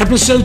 episode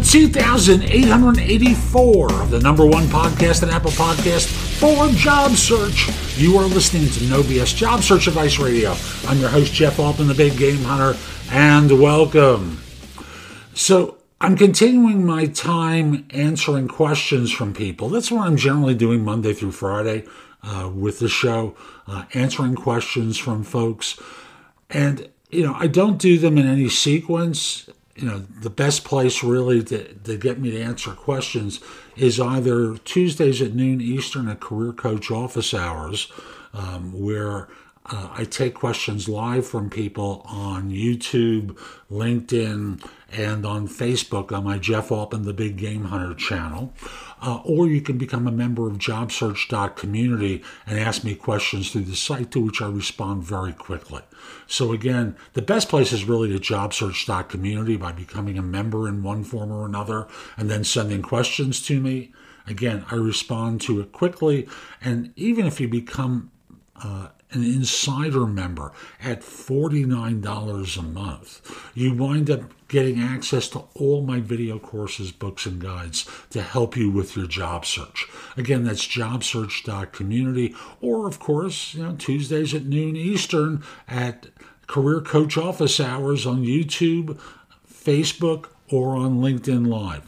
2884 of the number one podcast and Apple Podcast for job search. You are listening to No BS Job Search Advice Radio. I'm your host, Jeff Altman, the Big Game Hunter, and welcome. So, I'm continuing my time answering questions from people. That's what I'm generally doing Monday through Friday with the show, answering questions from folks. And, I don't do them in any sequence. The best place really to get me to answer questions is either Tuesdays at noon Eastern at Career Coach office hours, where I take questions live from people on YouTube, LinkedIn, and on Facebook on my Jeff Altman, the Big Game Hunter channel. Or you can become a member of JobSearch.community and ask me questions through the site, to which I respond very quickly. So again, the best place is really to JobSearch.community by becoming a member in one form or another and then sending questions to me. Again, I respond to it quickly. And even if you become an insider member at $49 a month, you wind up getting access to all my video courses, books, and guides to help you with your job search. Again, that's jobsearch.community, or of course, Tuesdays at noon Eastern at Career Coach office hours on YouTube, Facebook, or on LinkedIn Live.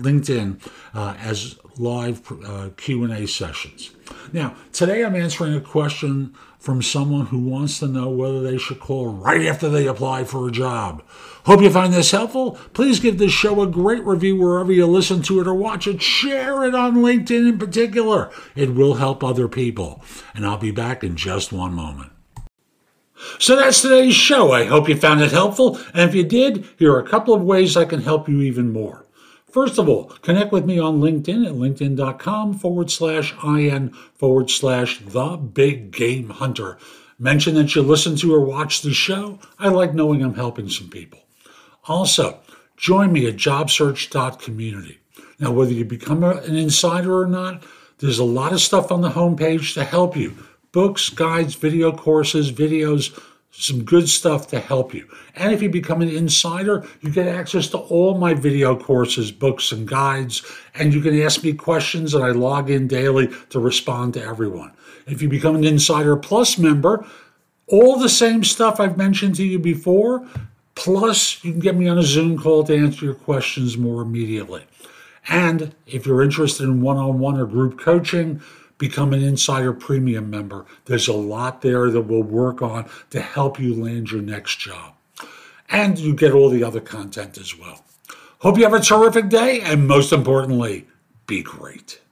As live Q&A sessions. Now, today I'm answering a question from someone who wants to know whether they should call right after they apply for a job. Hope you find this helpful. Please give this show a great review wherever you listen to it or watch it. Share it on LinkedIn in particular. It will help other people. And I'll be back in just one moment. So that's today's show. I hope you found it helpful. And if you did, here are a couple of ways I can help you even more. First of all, connect with me on LinkedIn at linkedin.com/IN/the Big Game Hunter. Mention that you listen to or watch the show. I like knowing I'm helping some people. Also, join me at jobsearch.community. Now, whether you become an insider or not, there's a lot of stuff on the homepage to help you. Books, guides, video courses, videos, some good stuff to help you. And if you become an insider, you get access to all my video courses, books, and guides, and you can ask me questions, and I log in daily to respond to everyone. If you become an Insider Plus member, all the same stuff I've mentioned to you before, plus you can get me on a Zoom call to answer your questions more immediately. And if you're interested in one-on-one or group coaching, become an Insider Premium member. There's a lot there that we'll work on to help you land your next job. And you get all the other content as well. Hope you have a terrific day, and most importantly, be great.